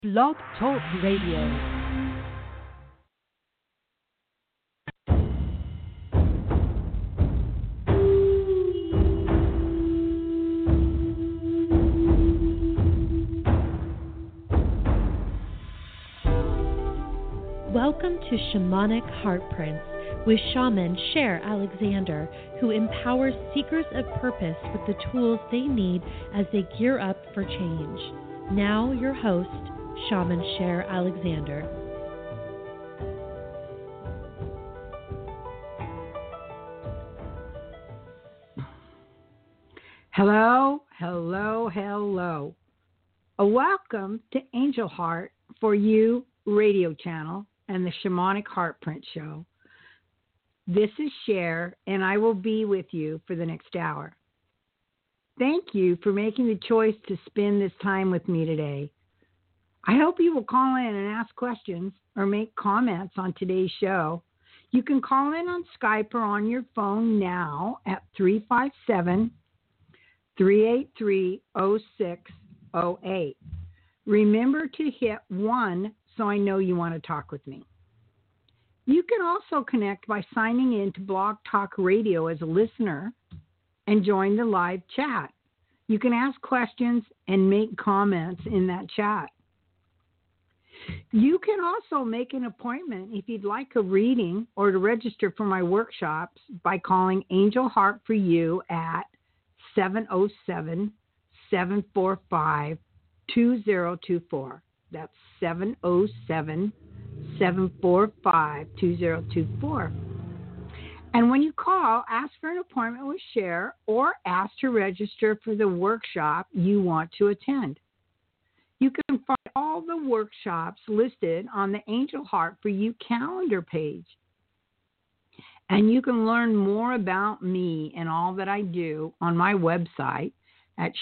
Blog Talk Radio. Welcome to Shamanic Heartprints with shaman Cher Alexander, who empowers seekers of purpose with the tools they need as they gear up for change. Now your host, Shaman Cher Alexander. Hello, hello, hello. A welcome to Angel Heart for You radio channel and the Shamanic Heartprint Show. This is Cher, and I will be with you for the next hour. Thank you for making the choice to spend this time with me today. I hope you will call in and ask questions or make comments on today's show. You can call in on Skype or on your phone now at 357-383-0608. Remember to hit 1 so I know you want to talk with me. You can also connect by signing in to Blog Talk Radio as a listener and join the live chat. You can ask questions and make comments in that chat. You can also make an appointment if you'd like a reading or to register for my workshops by calling Angel Heart for You at 707-745-2024. That's 707-745-2024. And when you call, ask for an appointment with Cher or ask to register for the workshop you want to attend. You can find all the workshops listed on the Angel Heart for You calendar page. And you can learn more about me and all that I do on my website at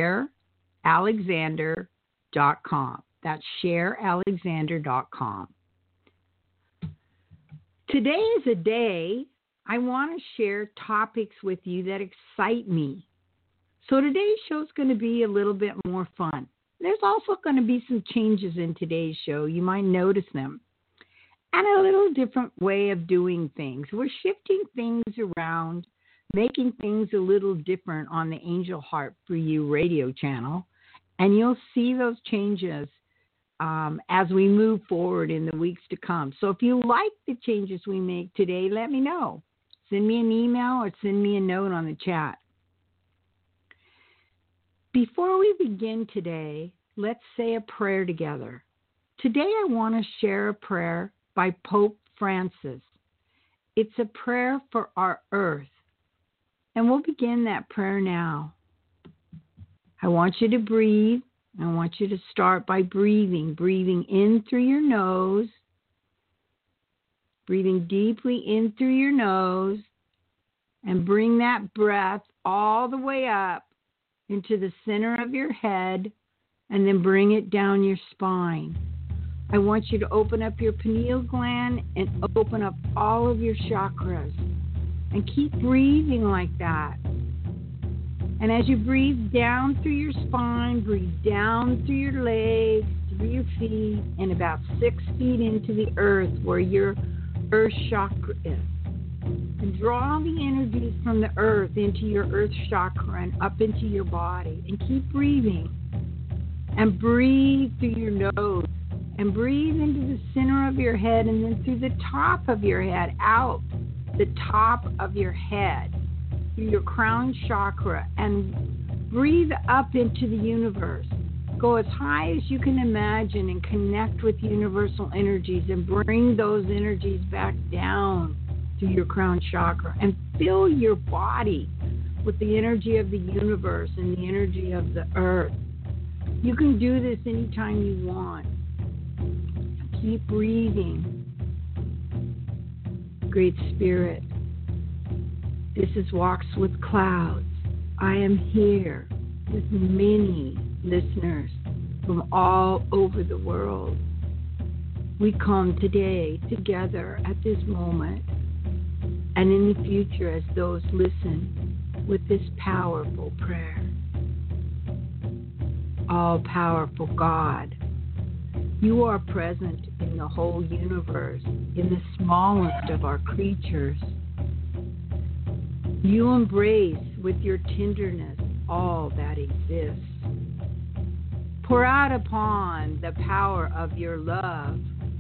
CherAlexander.com. That's CherAlexander.com. Today is a day I want to share topics with you that excite me. So today's show is going to be a little bit more fun. There's also going to be some changes in today's show. You might notice them. And a little different way of doing things. We're shifting things around, making things a little different on the Angel Heart for You radio channel. And you'll see those changes as we move forward in the weeks to come. So if you like the changes we make today, let me know. Send me an email or send me a note on the chat. Before we begin today, let's say a prayer together. Today I want to share a prayer by Pope Francis. It's a prayer for our earth. And we'll begin that prayer now. I want you to breathe. I want you to start by breathing in through your nose, breathing deeply in through your nose, and bring that breath all the way up into the center of your head, and then bring it down your spine. I want you to open up your pineal gland and open up all of your chakras, and keep breathing like that. And as you breathe down through your spine, breathe down through your legs, through your feet, and about 6 feet into the earth where your earth chakra is. And draw the energies from the earth into your earth chakra and up into your body. And keep breathing. And breathe through your nose. And breathe into the center of your head and then through the top of your head, out the top of your head, through your crown chakra, and breathe up into the universe. Go as high as you can imagine and connect with universal energies and bring those energies back down to your crown chakra and fill your body with the energy of the universe and the energy of the earth. You can do this anytime you want. Keep breathing. Great Spirit, this is Walks with Clouds. I am here with many listeners from all over the world. We come today together at this moment and in the future as those listen with this powerful prayer. All-powerful God, You are present in the whole universe, in the smallest of our creatures. You embrace with your tenderness all that exists. Pour out upon the power of your love,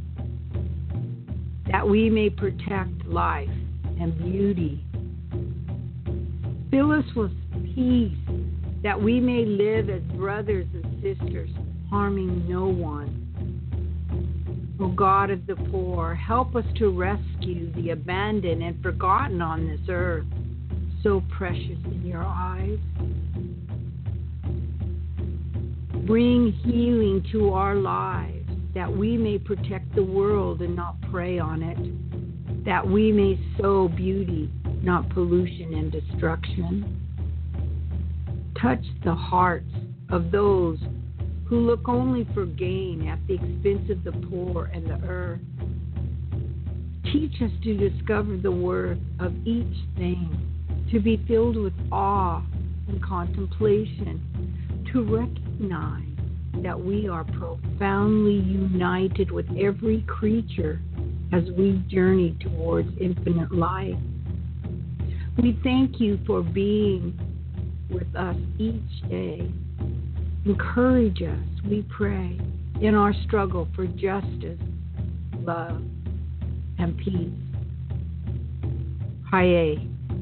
that we may protect life and beauty. Fill us with peace, that we may live as brothers and sisters, harming no one. O God of the poor, help us to rescue the abandoned and forgotten on this earth, so precious in your eyes. Bring healing to our lives, that we may protect the world and not prey on it, that we may sow beauty, not pollution and destruction. Touch the hearts of those who look only for gain at the expense of the poor and the earth. Teach us to discover the worth of each thing, to be filled with awe and contemplation, to recognize that we are profoundly united with every creature as we journey towards infinite life. We thank you for being with us each day. Encourage us, we pray, in our struggle for justice, love, and peace. Haye.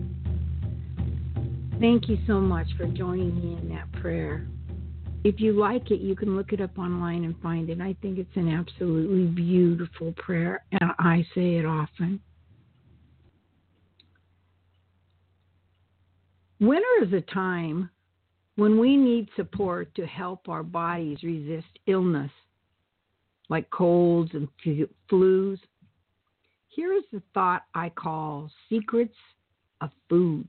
Thank you so much for joining me in that prayer. If you like it, you can look it up online and find it. I think it's an absolutely beautiful prayer, and I say it often. Winter is a time when we need support to help our bodies resist illness, like colds and flus. Here is the thought I call secrets of foods.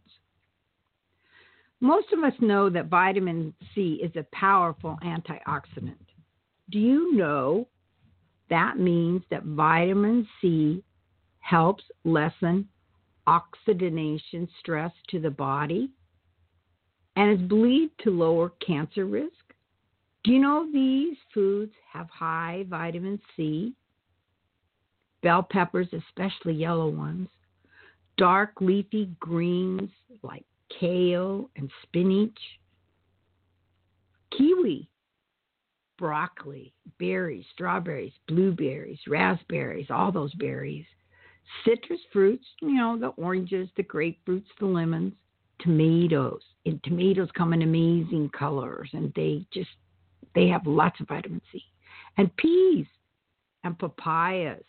Most of us know that vitamin C is a powerful antioxidant. Do you know that means that vitamin C helps lessen oxidation stress to the body and is believed to lower cancer risk? Do you know these foods have high vitamin C? Bell peppers, especially yellow ones, dark leafy greens like kale and spinach, kiwi, broccoli, berries, strawberries, blueberries, raspberries, all those berries, citrus fruits, the oranges, the grapefruits, the lemons, tomatoes. And tomatoes come in amazing colors, and they have lots of vitamin C. And peas and papayas.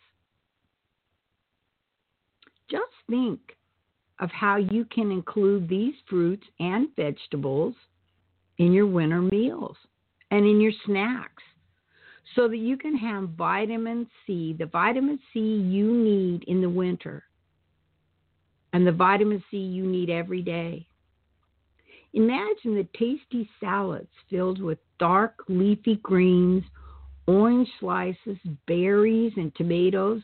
Just think of how you can include these fruits and vegetables in your winter meals and in your snacks so that you can have vitamin C, the vitamin C you need in the winter, and the vitamin C you need every day. Imagine the tasty salads filled with dark leafy greens, orange slices, berries, and tomatoes.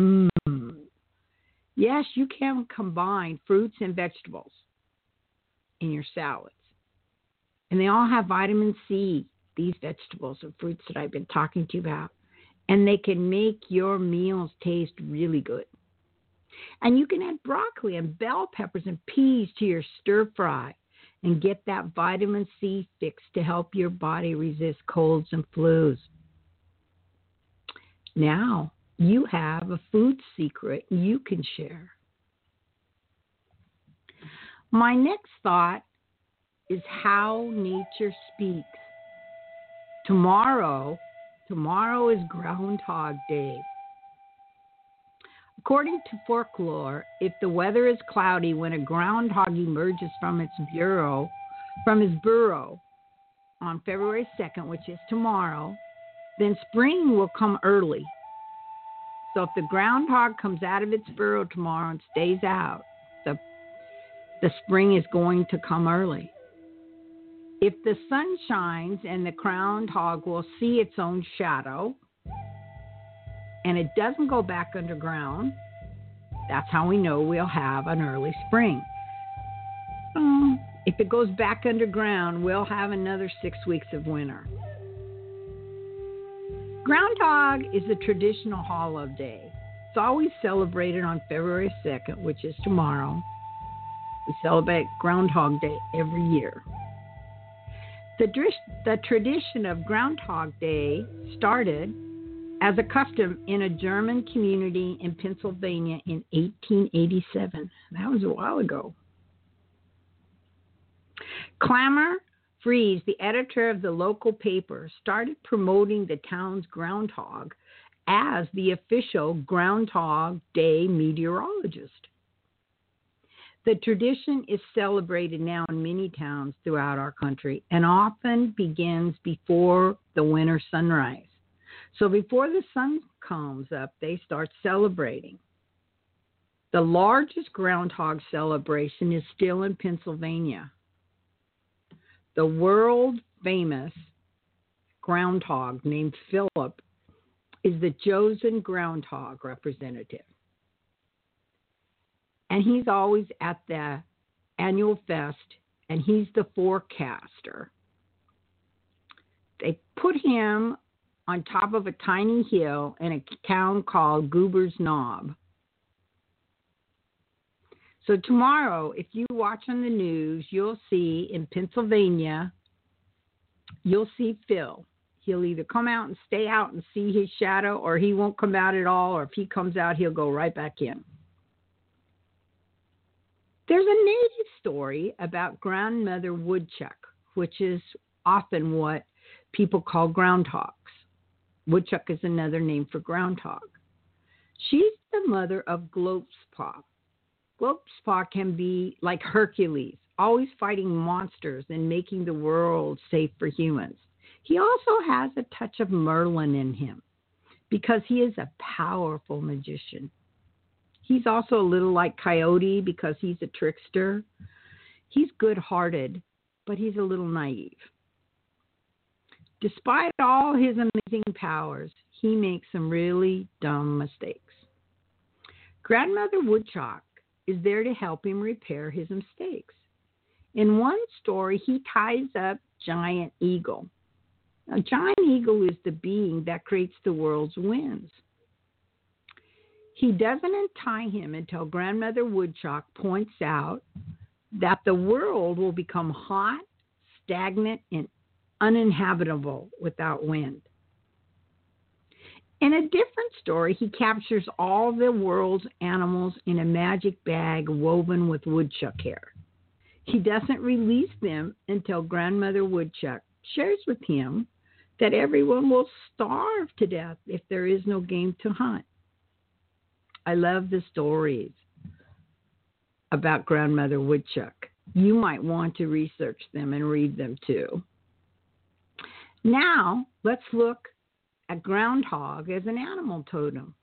Yes, you can combine fruits and vegetables in your salads. And they all have vitamin C, these vegetables and fruits that I've been talking to you about. And they can make your meals taste really good. And you can add broccoli and bell peppers and peas to your stir fry and get that vitamin C fix to help your body resist colds and flus. Now, you have a food secret you can share. My next thought is how nature speaks. Tomorrow is Groundhog Day. According to folklore, if the weather is cloudy when a groundhog emerges from his burrow on February 2nd, which is tomorrow, then spring will come early. So if the groundhog comes out of its burrow tomorrow and stays out, the spring is going to come early. If the sun shines and the groundhog will see its own shadow and it doesn't go back underground, that's how we know we'll have an early spring. If it goes back underground, we'll have another 6 weeks of winter. Groundhog is a traditional holiday. It's always celebrated on February 2nd, which is tomorrow. We celebrate Groundhog Day every year. The tradition of Groundhog Day started as a custom in a German community in Pennsylvania in 1887. That was a while ago. Clamor Fries, the editor of the local paper, started promoting the town's groundhog as the official Groundhog Day meteorologist. The tradition is celebrated now in many towns throughout our country and often begins before the winter sunrise. So before the sun comes up, they start celebrating. The largest groundhog celebration is still in Pennsylvania. The world-famous groundhog named Philip is the chosen groundhog representative. And he's always at the annual fest, and he's the forecaster. They put him on top of a tiny hill in a town called Goober's Knob. So tomorrow, if you watch on the news, you'll see in Pennsylvania, you'll see Phil. He'll either come out and stay out and see his shadow, or he won't come out at all, or if he comes out, he'll go right back in. There's a native story about grandmother woodchuck, which is often what people call groundhogs. Woodchuck is another name for groundhog. She's the mother of Glopspaw. Glopspaw can be like Hercules, always fighting monsters and making the world safe for humans. He also has a touch of Merlin in him because he is a powerful magician. He's also a little like Coyote because he's a trickster. He's good-hearted, but he's a little naive. Despite all his amazing powers, he makes some really dumb mistakes. Grandmother Woodchuck is there to help him repair his mistakes. In one story, he ties up Giant Eagle. Now, Giant Eagle is the being that creates the world's winds. He doesn't untie him until Grandmother Woodchuck points out that the world will become hot, stagnant, and uninhabitable without wind. In a different story, he captures all the world's animals in a magic bag woven with woodchuck hair. He doesn't release them until Grandmother Woodchuck shares with him that everyone will starve to death if there is no game to hunt. I love the stories about Grandmother Woodchuck. You might want to research them and read them too. Now, let's look at groundhog as an animal totem.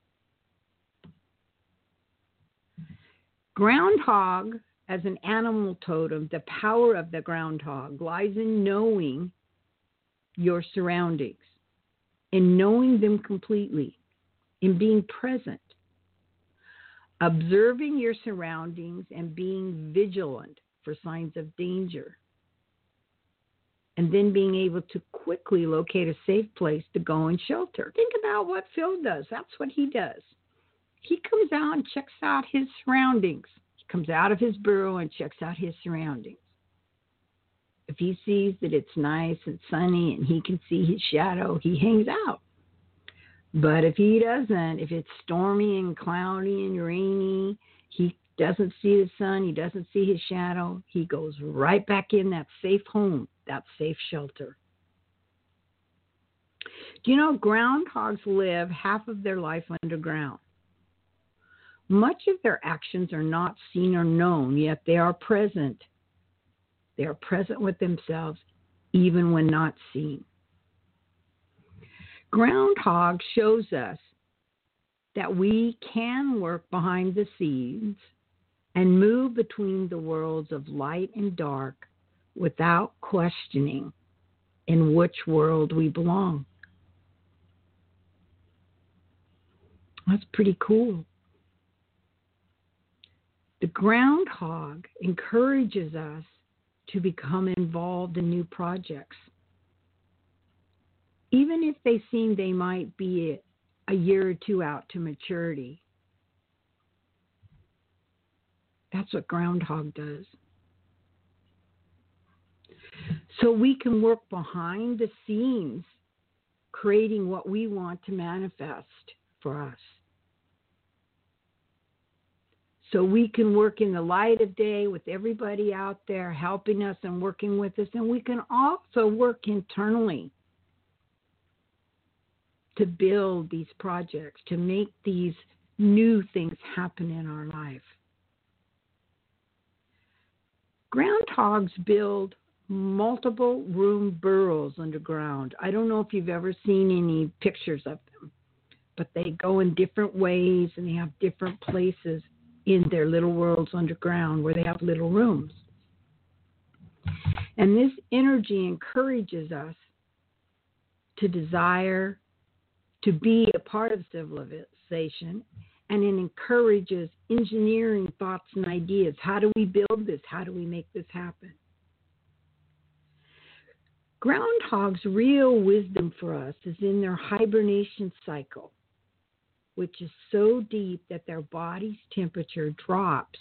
Groundhog as an animal totem, the power of the groundhog lies in knowing your surroundings, in knowing them completely, in being present, observing your surroundings and being vigilant for signs of danger, and then being able to quickly locate a safe place to go and shelter. Think about what Phil does. That's what he does. He comes out and checks out his surroundings. He comes out of his burrow and checks out his surroundings. If he sees that it's nice and sunny and he can see his shadow, he hangs out. But if he doesn't, if it's stormy and cloudy and rainy, he doesn't see the sun, he doesn't see his shadow, he goes right back in that safe home, that safe shelter. Do you know groundhogs live half of their life underground? Much of their actions are not seen or known, yet they are present. They are present with themselves, even when not seen. Groundhog shows us that we can work behind the scenes and move between the worlds of light and dark without questioning in which world we belong. That's pretty cool. The groundhog encourages us to become involved in new projects. Even if they seem they might be a year or two out to maturity, that's what groundhog does. So we can work behind the scenes, creating what we want to manifest for us. So we can work in the light of day with everybody out there helping us and working with us. And we can also work internally to build these projects, to make these new things happen in our life. Groundhogs build multiple room burrows underground. I don't know if you've ever seen any pictures of them, but they go in different ways and they have different places in their little worlds underground where they have little rooms. And this energy encourages us to desire to be a part of civilization, and it encourages engineering thoughts and ideas. How do we build this? How do we make this happen? Groundhogs' real wisdom for us is in their hibernation cycle, which is so deep that their body's temperature drops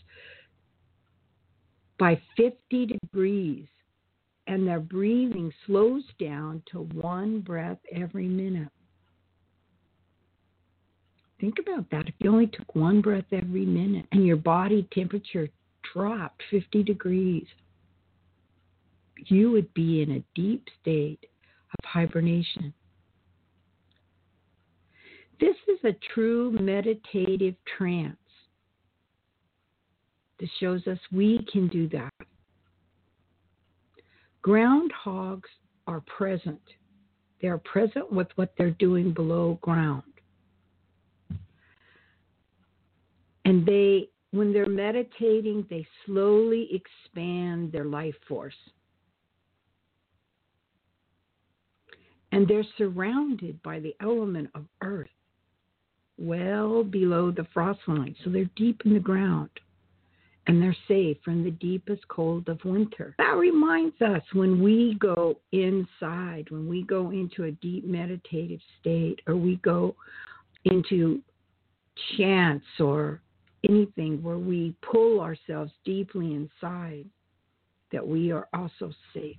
by 50 degrees, and their breathing slows down to one breath every minute. Think about that. If you only took one breath every minute and your body temperature dropped 50 degrees, you would be in a deep state of hibernation. This is a true meditative trance. This shows us we can do that. Groundhogs are present. They are present with what they're doing below ground. And when they're meditating, they slowly expand their life force. And they're surrounded by the element of earth, well below the frost line. So they're deep in the ground, and they're safe from the deepest cold of winter. That reminds us when we go inside, when we go into a deep meditative state, or we go into chants or anything where we pull ourselves deeply inside, that we are also safe.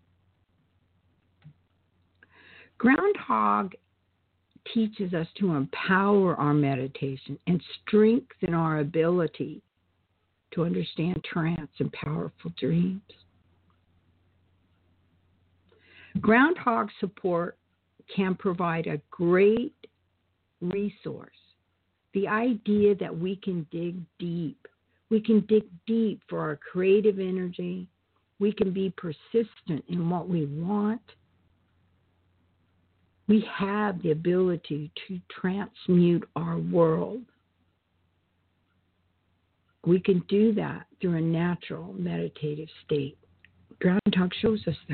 Groundhog teaches us to empower our meditation and strengthen our ability to understand trance and powerful dreams. Groundhog support can provide a great resource. The idea that we can dig deep. We can dig deep for our creative energy. We can be persistent in what we want. We have the ability to transmute our world. We can do that through a natural meditative state. Groundhog shows us that.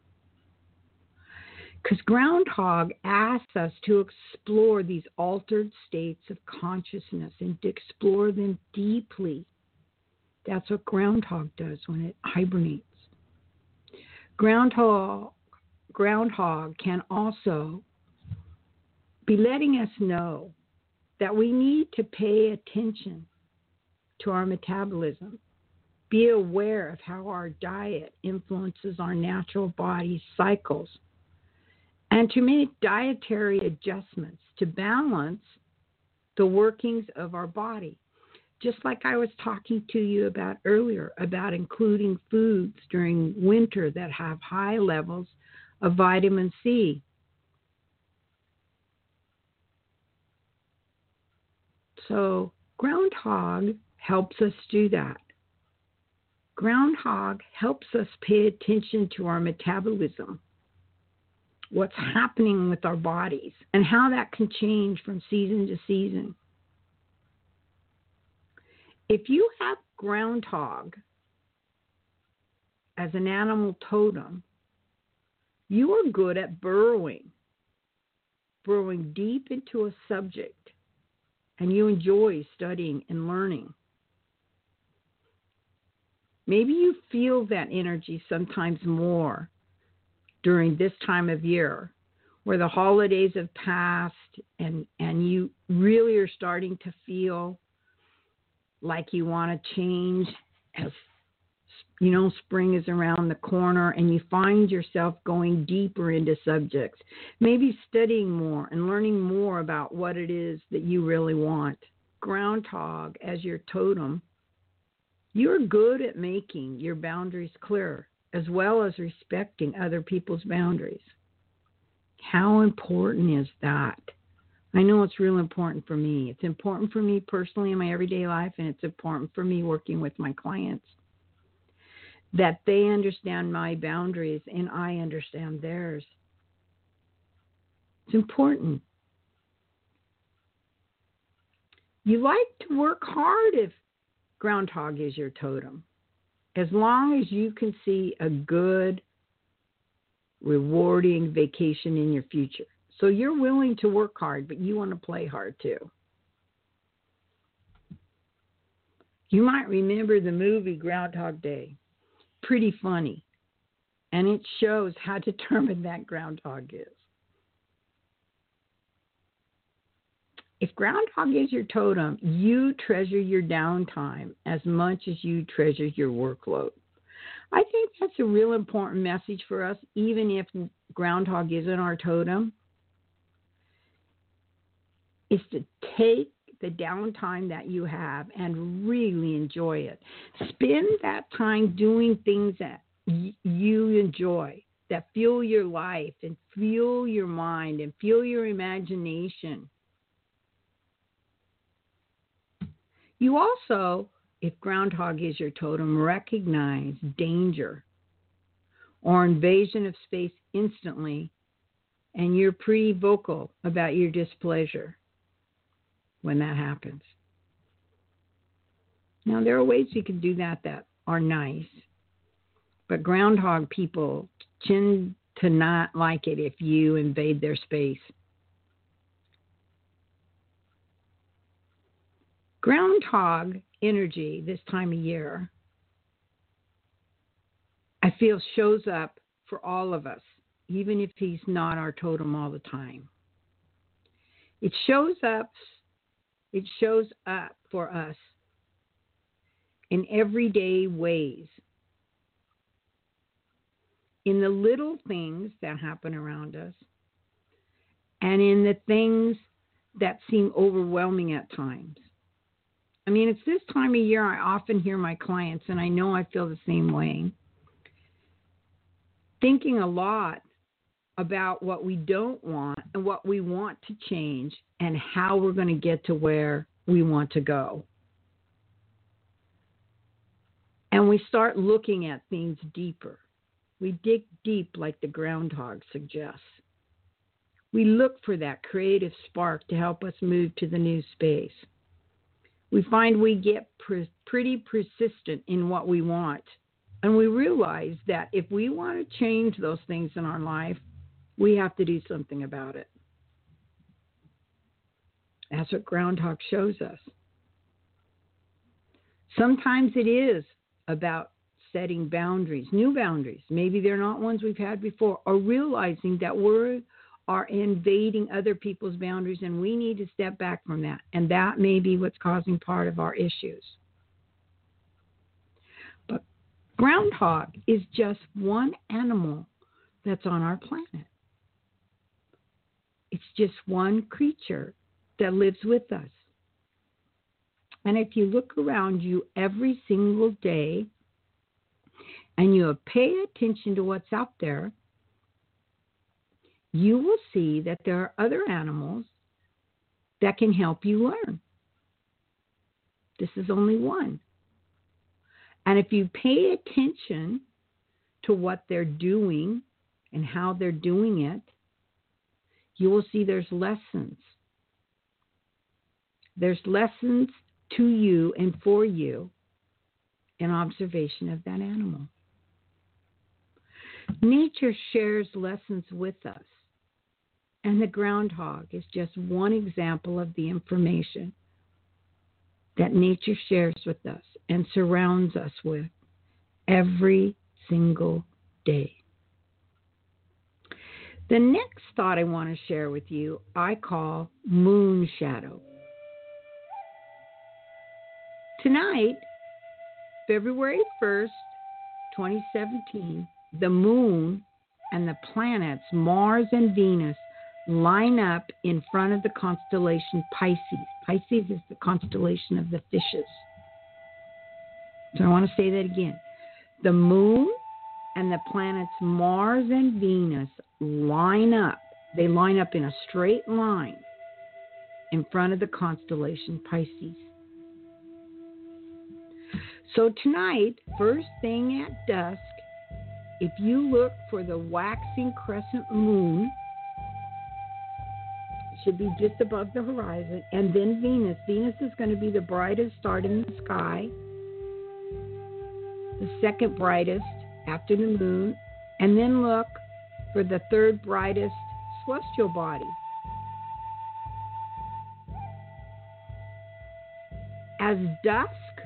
Because Groundhog asks us to explore these altered states of consciousness and to explore them deeply. That's what Groundhog does when it hibernates. Groundhog can also be letting us know that we need to pay attention to our metabolism. Be aware of how our diet influences our natural body cycles, and to make dietary adjustments to balance the workings of our body. Just like I was talking to you about earlier, about including foods during winter that have high levels of vitamin C. So Groundhog helps us do that. Groundhog helps us pay attention to our metabolism, what's happening with our bodies, and how that can change from season to season. If you have Groundhog as an animal totem, you are good at burrowing deep into a subject, and you enjoy studying and learning. Maybe you feel that energy sometimes more during this time of year where the holidays have passed and you really are starting to feel like you want to change as, spring is around the corner, and you find yourself going deeper into subjects, maybe studying more and learning more about what it is that you really want. Groundhog as your totem, you're good at making your boundaries clear, as well as respecting other people's boundaries. How important is that? I know it's real important for me. It's important for me personally in my everyday life, and it's important for me working with my clients, that they understand my boundaries and I understand theirs. It's important. You like to work hard if groundhog is your totem, as long as you can see a good, rewarding vacation in your future. So you're willing to work hard, but you want to play hard too. You might remember the movie Groundhog Day. Pretty funny. And it shows how determined that groundhog is. If groundhog is your totem, you treasure your downtime as much as you treasure your workload. I think that's a real important message for us, even if groundhog isn't our totem, is to take the downtime that you have and really enjoy it. Spend that time doing things that you enjoy, that fuel your life and fuel your mind and fuel your imagination. You also, if groundhog is your totem, recognize danger or invasion of space instantly, and you're pretty vocal about your displeasure when that happens. Now, there are ways you can do that are nice, but groundhog people tend to not like it if you invade their space. Groundhog energy this time of year, I feel, shows up for all of us, even if he's not our totem all the time. It shows up for us in everyday ways, in the little things that happen around us, and in the things that seem overwhelming at times. I mean, it's this time of year I often hear my clients, and I know I feel the same way, thinking a lot about what we don't want and what we want to change and how we're going to get to where we want to go. And we start looking at things deeper. We dig deep like the groundhog suggests. We look for that creative spark to help us move to the new space. We find we get pretty persistent in what we want. And we realize that if we want to change those things in our life, we have to do something about it. That's what groundhog shows us. Sometimes it is about setting boundaries, new boundaries. Maybe they're not ones we've had before, or realizing that we are invading other people's boundaries and we need to step back from that. And that may be what's causing part of our issues. But groundhog is just one animal that's on our planet. It's just one creature that lives with us. And if you look around you every single day and you pay attention to what's out there, you will see that there are other animals that can help you learn. This is only one. And if you pay attention to what they're doing and how they're doing it, you will see there's lessons. There's lessons to you and for you in observation of that animal. Nature shares lessons with us. And the groundhog is just one example of the information that nature shares with us and surrounds us with every single day. The next thought I want to share with you, I call moon shadow. Tonight, February 1st, 2017, the moon and the planets Mars and Venus line up in front of the constellation Pisces. Pisces is the constellation of the fishes. So I want to say that again. The moon and the planets Mars and Venus line up. They line up in a straight line in front of the constellation Pisces. So tonight, first thing at dusk, if you look for the waxing crescent moon, it should be just above the horizon, and then Venus. Venus is going to be the brightest star in the sky, the second brightest after the moon, and then look for the third brightest celestial body. As dusk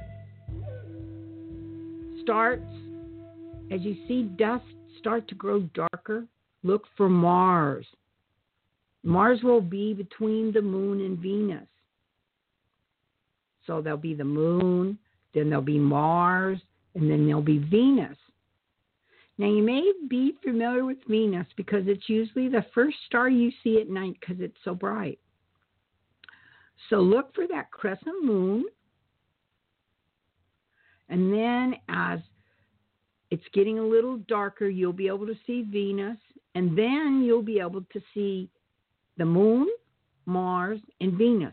starts, as you see dusk start to grow darker, look for Mars. Mars will be between the moon and Venus. So there'll be the moon, then there'll be Mars, and then there'll be Venus. Now you may be familiar with Venus because it's usually the first star you see at night because it's so bright. So look for that crescent moon. And then as it's getting a little darker, you'll be able to see Venus. And then you'll be able to see the moon, Mars, and Venus.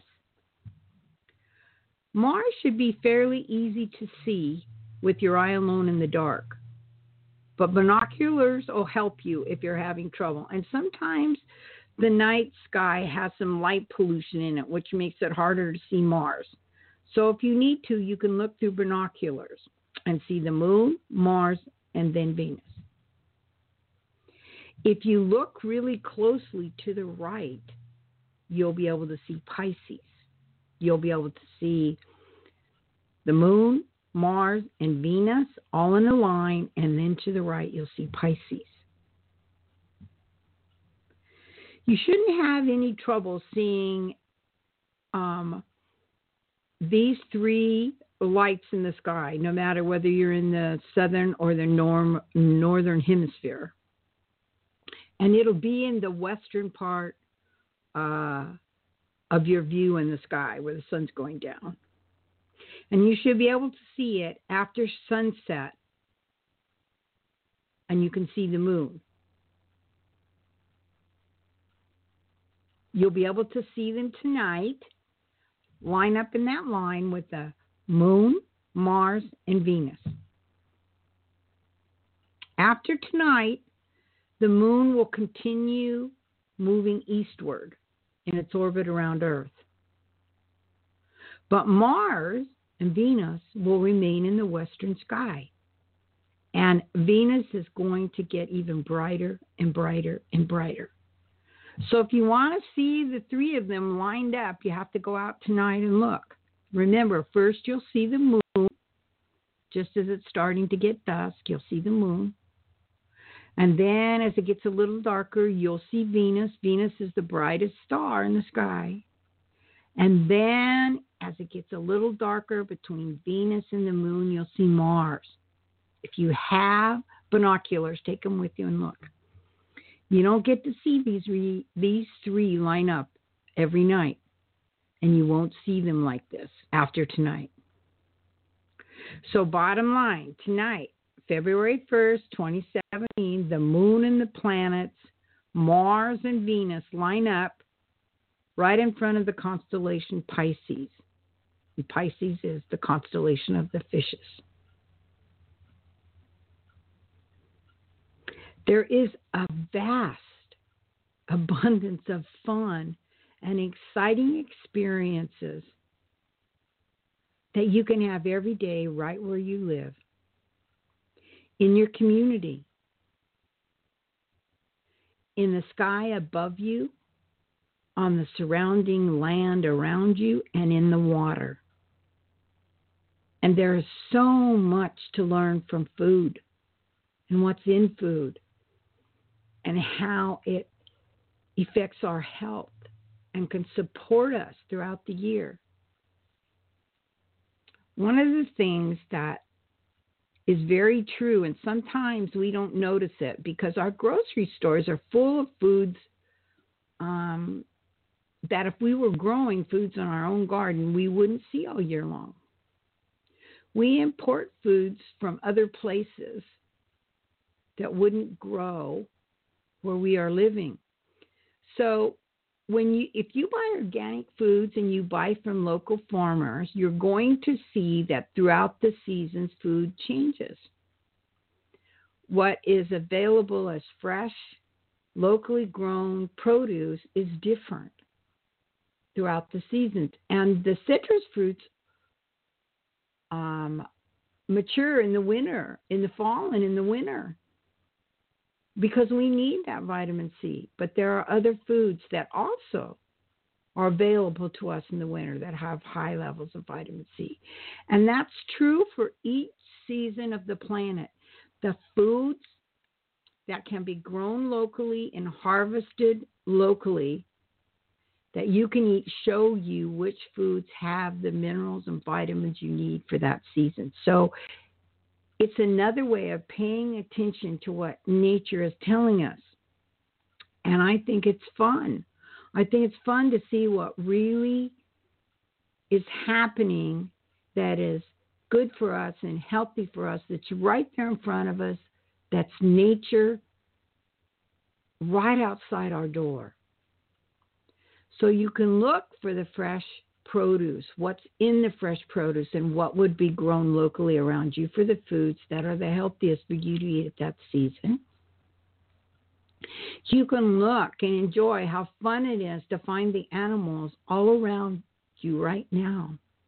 Mars should be fairly easy to see with your eye alone in the dark. But binoculars will help you if you're having trouble. And sometimes the night sky has some light pollution in it, which makes it harder to see Mars. So if you need to, you can look through binoculars and see the moon, Mars, and then Venus. If you look really closely to the right, you'll be able to see Pisces. You'll be able to see the moon, Mars, and Venus all in a line, and then to the right, you'll see Pisces. You shouldn't have any trouble seeing these three lights in the sky, no matter whether you're in the southern or the northern hemisphere. And it'll be in the western part of your view in the sky where the sun's going down. And you should be able to see it after sunset, and you can see the moon. You'll be able to see them tonight, line up in that line with the moon, Mars, and Venus. After tonight, the moon will continue moving eastward in its orbit around Earth. But Mars and Venus will remain in the western sky. And Venus is going to get even brighter and brighter and brighter. So if you want to see the three of them lined up, you have to go out tonight and look. Remember, first you'll see the moon. Just as it's starting to get dusk, you'll see the moon. And then as it gets a little darker, you'll see Venus. Venus is the brightest star in the sky. And then as it gets a little darker between Venus and the moon, you'll see Mars. If you have binoculars, take them with you and look. You don't get to see these three line up every night, and you won't see them like this after tonight. So bottom line, tonight, February 1st, 2017, the moon and the planets, Mars and Venus line up right in front of the constellation Pisces. And Pisces is the constellation of the fishes. There is a vast abundance of fun and exciting experiences that you can have every day right where you live, in your community, in the sky above you, on the surrounding land around you, and in the water. And there is so much to learn from food and what's in food and how it affects our health and can support us throughout the year. One of the things that is very true, and sometimes we don't notice it because our grocery stores are full of foods that if we were growing foods in our own garden, we wouldn't see all year long. We import foods from other places that wouldn't grow where we are living. So if you buy organic foods and you buy from local farmers, you're going to see that throughout the seasons, food changes. What is available as fresh, locally grown produce is different throughout the seasons. And the citrus fruits mature in the winter, in the fall and in the winter, because we need that vitamin C. But there are other foods that also are available to us in the winter that have high levels of vitamin C. And that's true for each season of the planet. The foods that can be grown locally and harvested locally that you can eat show you which foods have the minerals and vitamins you need for that season. So it's another way of paying attention to what nature is telling us. And I think it's fun. I think it's fun to see what really is happening that is good for us and healthy for us, that's right there in front of us, that's nature right outside our door. So you can look for the fresh produce, what's in the fresh produce, and what would be grown locally around you for the foods that are the healthiest for you to eat at that season. You can look and enjoy how fun it is to find the animals all around you right now.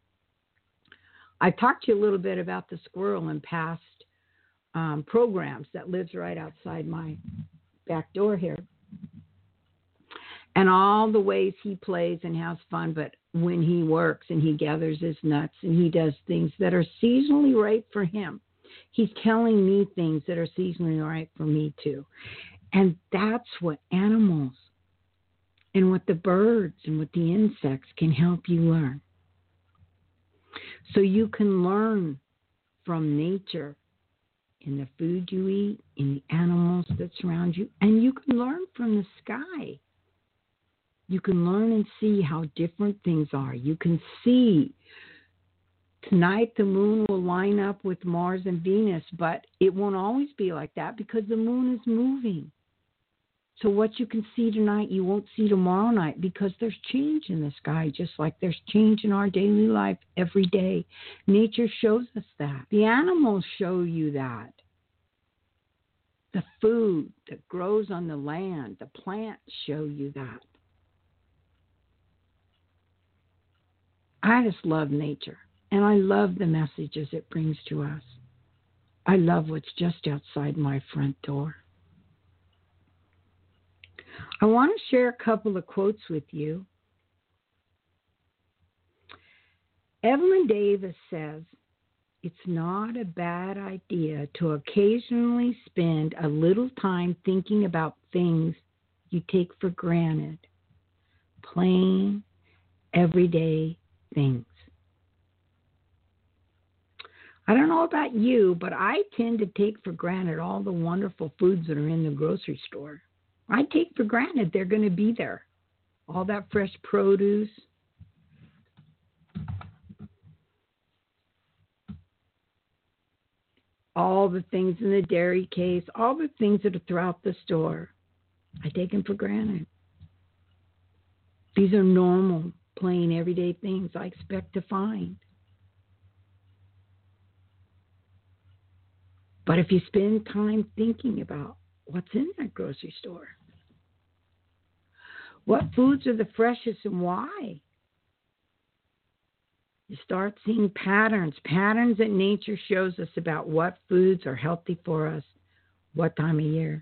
I talked to you a little bit about the squirrel in past programs that lives right outside my back door here. And all the ways he plays and has fun, but when he works and he gathers his nuts and he does things that are seasonally right for him, he's telling me things that are seasonally right for me too. And that's what animals and what the birds and what the insects can help you learn. So you can learn from nature in the food you eat, in the animals that surround you, and you can learn from the sky. You can learn and see how different things are. You can see tonight the moon will line up with Mars and Venus, but it won't always be like that because the moon is moving. So what you can see tonight, you won't see tomorrow night because there's change in the sky, just like there's change in our daily life every day. Nature shows us that. The animals show you that. The food that grows on the land, the plants show you that. I just love nature, and I love the messages it brings to us. I love what's just outside my front door. I want to share a couple of quotes with you. Evelyn Davis says, "It's not a bad idea to occasionally spend a little time thinking about things you take for granted, plain, everyday things." I don't know about you, but I tend to take for granted all the wonderful foods that are in the grocery store. I take for granted they're going to be there. All that fresh produce. All the things in the dairy case, all the things that are throughout the store. I take them for granted. These are normal, plain, everyday things I expect to find. But if you spend time thinking about what's in that grocery store, what foods are the freshest and why, you start seeing patterns that nature shows us about what foods are healthy for us, what time of year.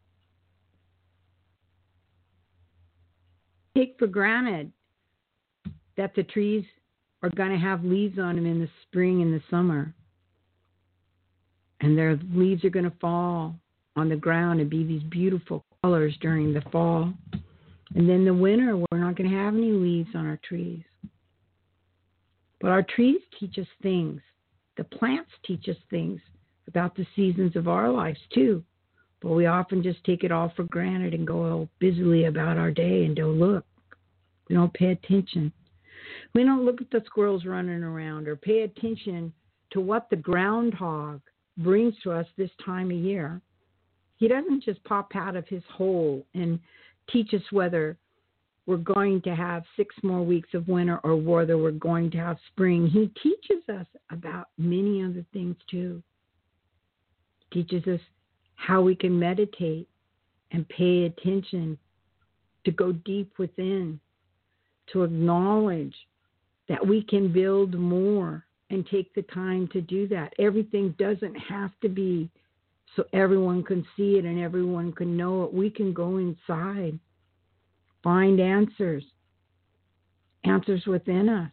Take for granted that the trees are going to have leaves on them in the spring and the summer. And their leaves are going to fall on the ground and be these beautiful colors during the fall. And then the winter, we're not going to have any leaves on our trees. But our trees teach us things. The plants teach us things about the seasons of our lives too. But we often just take it all for granted and go all busily about our day and don't look. We don't pay attention. We don't look at the squirrels running around or pay attention to what the groundhog brings to us this time of year. He doesn't just pop out of his hole and teach us whether we're going to have 6 more weeks of winter or whether we're going to have spring. He teaches us about many other things too. He teaches us how we can meditate and pay attention, to go deep within, to acknowledge that we can build more and take the time to do that. Everything doesn't have to be so everyone can see it and everyone can know it. We can go inside, find answers within us.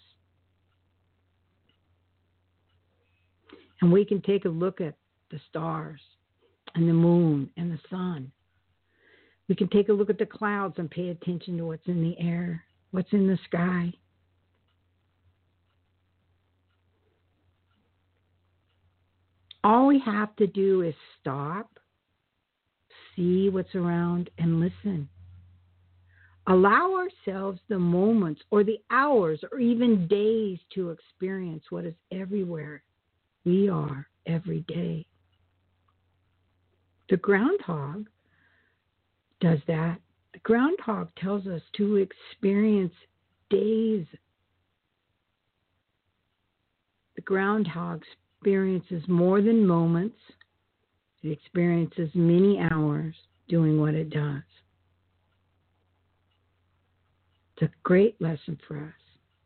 And we can take a look at the stars and the moon and the sun. We can take a look at the clouds and pay attention to what's in the air, what's in the sky. All we have to do is stop, see what's around, and listen. Allow ourselves the moments or the hours or even days to experience what is everywhere we are every day. The groundhog does that. The groundhog tells us to experience days. The groundhog experiences more than moments. It experiences many hours doing what it does. It's a great lesson for us.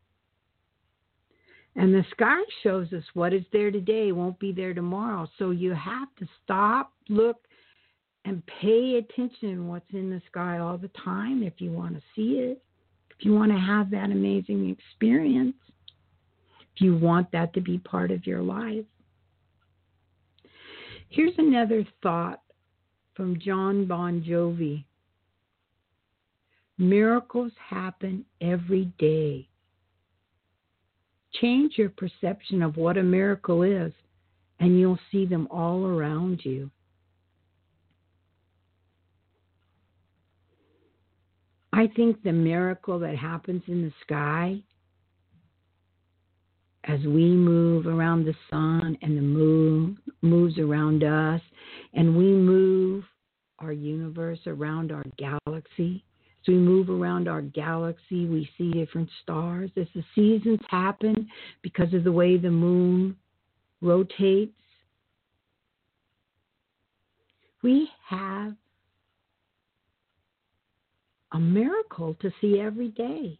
And the sky shows us what is there today won't be there tomorrow. So you have to stop, look, and pay attention to what's in the sky all the time if you want to see it, if you want to have that amazing experience, if you want that to be part of your life. Here's another thought from John Bon Jovi. Miracles happen every day. Change your perception of what a miracle is, and you'll see them all around you. I think the miracle that happens in the sky as we move around the sun and the moon moves around us, and we move our universe around our galaxy. As we move around our galaxy, we see different stars. As the seasons happen because of the way the moon rotates, we have a miracle to see every day.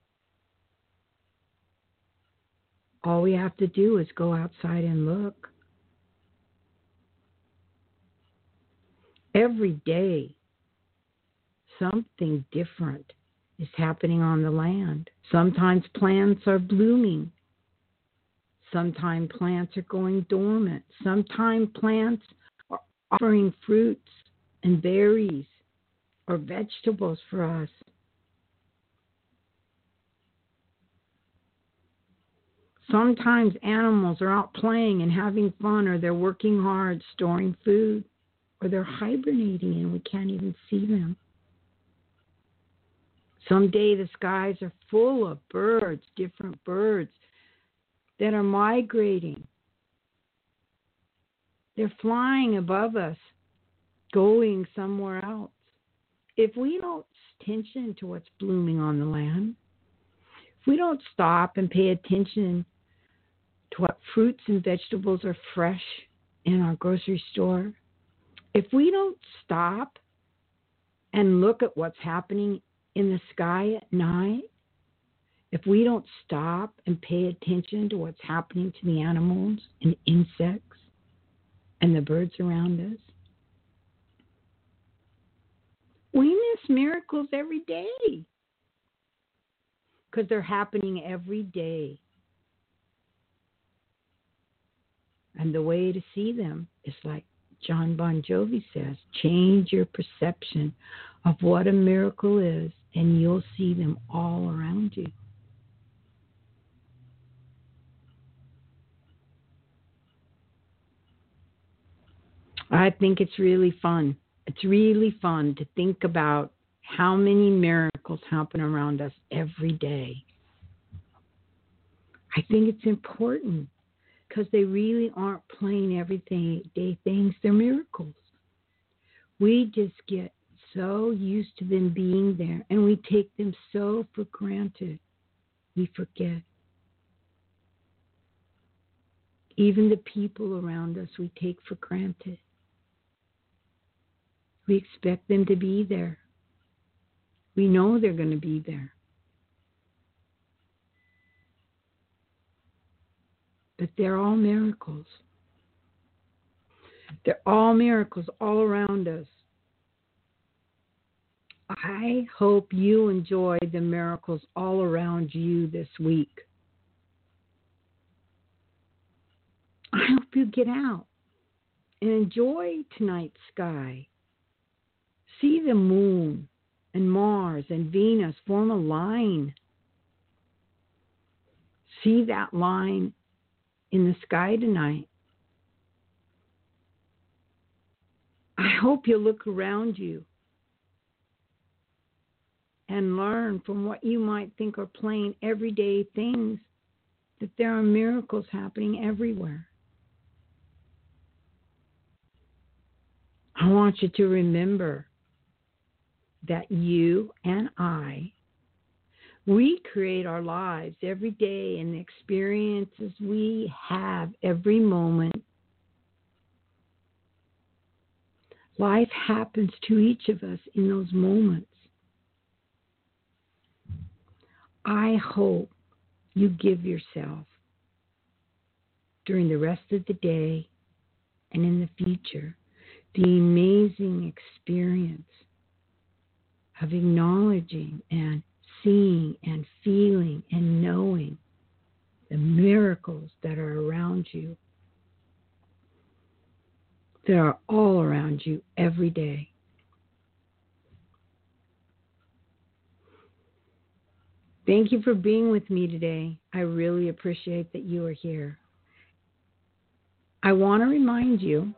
All we have to do is go outside and look. Every day, something different is happening on the land. Sometimes plants are blooming. Sometimes plants are going dormant. Sometimes plants are offering fruits and berries or vegetables for us. Sometimes animals are out playing and having fun, or they're working hard storing food, or they're hibernating and we can't even see them. Someday the skies are full of birds, different birds that are migrating. They're flying above us, going somewhere else. If we don't pay attention to what's blooming on the land, if we don't stop and pay attention to what fruits and vegetables are fresh in our grocery store, if we don't stop and look at what's happening in the sky at night, if we don't stop and pay attention to what's happening to the animals and insects and the birds around us, we miss miracles every day because they're happening every day. And the way to see them is like John Bon Jovi says, change your perception of what a miracle is, and you'll see them all around you. I think it's really fun. It's really fun to think about how many miracles happen around us every day. I think it's important because they really aren't plain everyday things. They're miracles. We just get so used to them being there, and we take them so for granted. We forget. Even the people around us we take for granted. We expect them to be there. We know they're going to be there. But they're all miracles. They're all miracles all around us. I hope you enjoy the miracles all around you this week. I hope you get out and enjoy tonight's sky. See the moon and Mars and Venus form a line. See that line in the sky tonight. I hope you look around you and learn from what you might think are plain everyday things that there are miracles happening everywhere. I want you to remember that you and we create our lives every day, and the experiences we have every moment. Life happens to each of us in those moments. I hope you give yourself, during the rest of the day and in the future, the amazing experience of acknowledging and seeing and feeling and knowing the miracles that are around you. They are all around you every day. Thank you for being with me today. I really appreciate that you are here. I want to remind you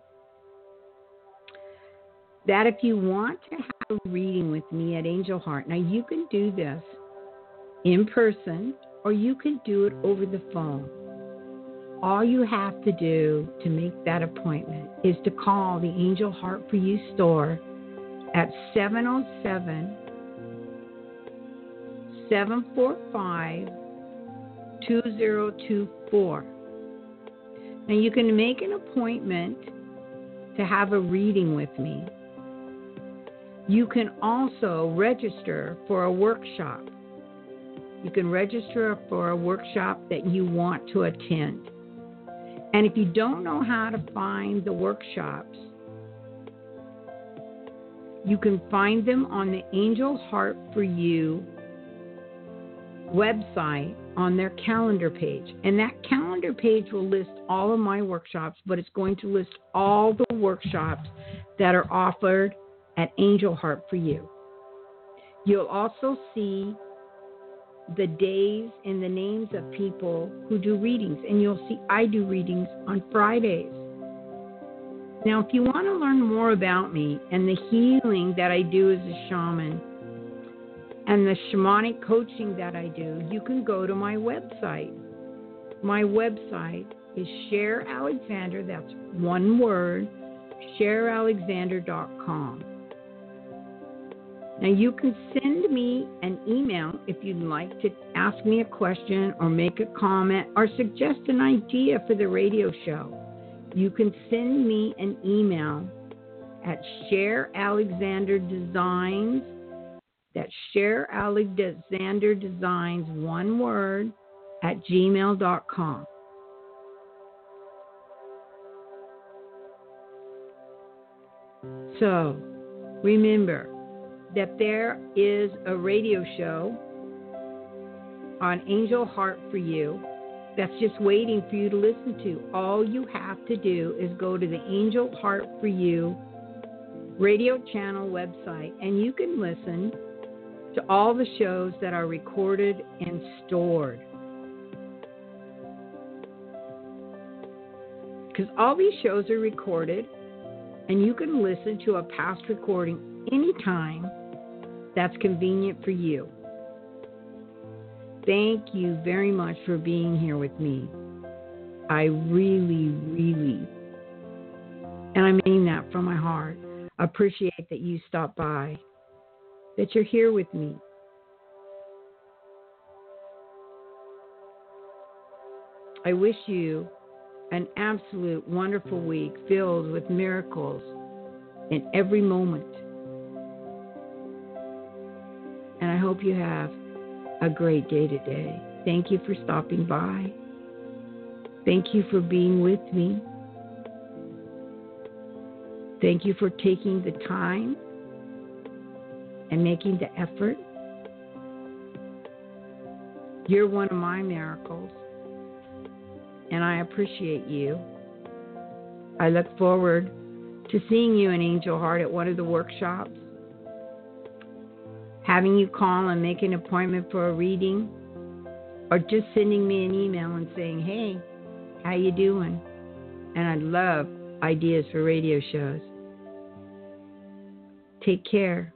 that if you want to have a reading with me at Angel Heart, now you can do this in person or you can do it over the phone. All you have to do to make that appointment is to call the Angel Heart for You store at 707-745-2024. Now you can make an appointment to have a reading with me. You can also register for a workshop. You can register for a workshop that you want to attend. And if you don't know how to find the workshops, you can find them on the Angel Heart for You website on their calendar page. And that calendar page will list all of my workshops, but it's going to list all the workshops that are offered at Angel Heart for You. You'll also see the days and the names of people who do readings. And you'll see I do readings on Fridays. Now, if you want to learn more about me and the healing that I do as a shaman and the shamanic coaching that I do, you can go to my website. My website is Cher Alexander, that's one word, CherAlexander.com. Now, you can send me an email if you'd like to ask me a question or make a comment or suggest an idea for the radio show. You can send me an email at Cher Alexander Designs. That's Cher Alexander Designs, one word, at gmail.com. So, remember that there is a radio show on Angel Heart for You that's just waiting for you to listen to. All you have to do is go to the Angel Heart for You radio channel website, and you can listen to all the shows that are recorded and stored. Because all these shows are recorded, and you can listen to a past recording anytime that's convenient for you. Thank you very much for being here with me. I really, really, and I mean that from my heart, appreciate that you stopped by, that you're here with me. I wish you an absolute wonderful week filled with miracles in every moment. And I hope you have a great day today. Thank you for stopping by. Thank you for being with me. Thank you for taking the time and making the effort. You're one of my miracles, and I appreciate you. I look forward to seeing you in Angel Heart at one of the workshops, having you call and make an appointment for a reading, or just sending me an email and saying, hey, how you doing? And I love ideas for radio shows. Take care.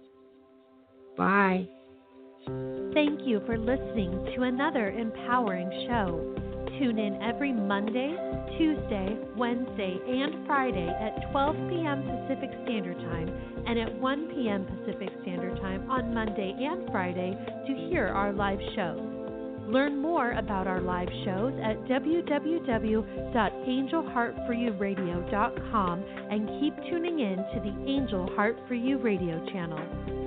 Bye. Thank you for listening to another empowering show. Tune in every Monday, Tuesday, Wednesday, and Friday at 12 p.m. Pacific Standard Time and at 1 p.m. Pacific Standard Time on Monday and Friday to hear our live shows. Learn more about our live shows at www.angelheartforyouradio.com and keep tuning in to the Angel Heart for You radio channel.